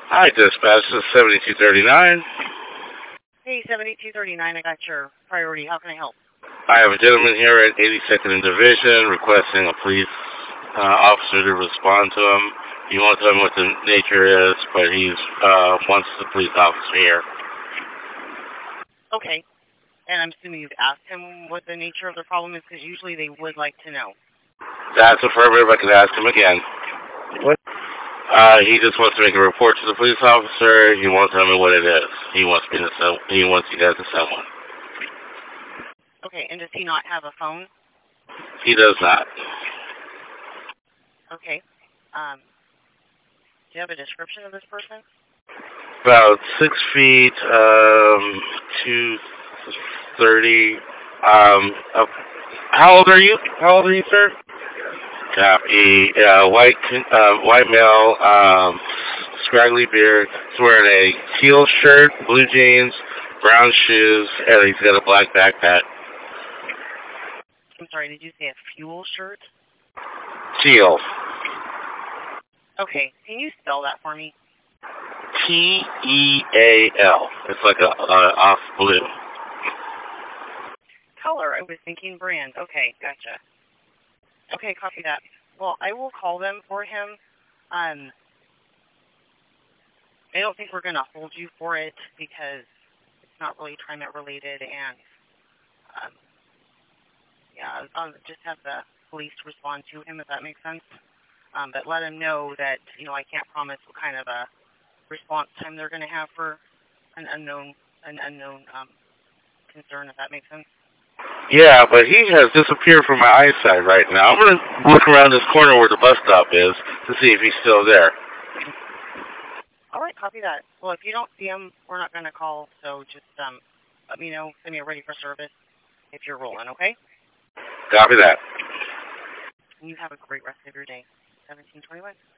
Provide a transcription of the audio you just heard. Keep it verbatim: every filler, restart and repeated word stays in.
Hi, dispatch. This is seventy-two thirty-nine. Hey, seventy-two thirty-nine, I got your priority. How can I help? I have a gentleman here at eighty-second and Division requesting a police uh, officer to respond to him. He won't tell me what the nature is, but he uh, wants the police officer here. Okay. And I'm assuming you've asked him what the nature of the problem is, because usually they would like to know. That's affirmative. I can ask him again. What? Uh, he just wants to make a report to the police officer. He won't tell me what it is. He wants me to sell. He wants you guys to sell one. Okay. And does he not have a phone? He does not. Okay. Um, do you have a description of this person? About six feet, um, two thirty. Um, uh, how old are you? How old are you, sir? Copy. Uh, white, uh, white male, um, scraggly beard. He's wearing a teal shirt, blue jeans, brown shoes, and he's got a black backpack. I'm sorry, did you say a fuel shirt? Teal. Okay. Can you spell that for me? T E A L. It's like a uh, off blue. Color. I was thinking brand. Okay, gotcha. Okay, copy that. Well, I will call them for him. Um, I don't think we're going to hold you for it because it's not really TriMet related, and um, yeah, I'll just have the police respond to him if that makes sense. Um, but let him know that, you know, I can't promise what kind of a response time they're going to have for an unknown, an unknown um, concern, if that makes sense. Yeah, but he has disappeared from my eyesight right now. I'm going to look around this corner where the bus stop is to see if he's still there. All right, copy that. Well, if you don't see him, we're not going to call, so just um, let me know, send me a ready for service if you're rolling, okay? Copy that. And you have a great rest of your day. seventeen twenty-one.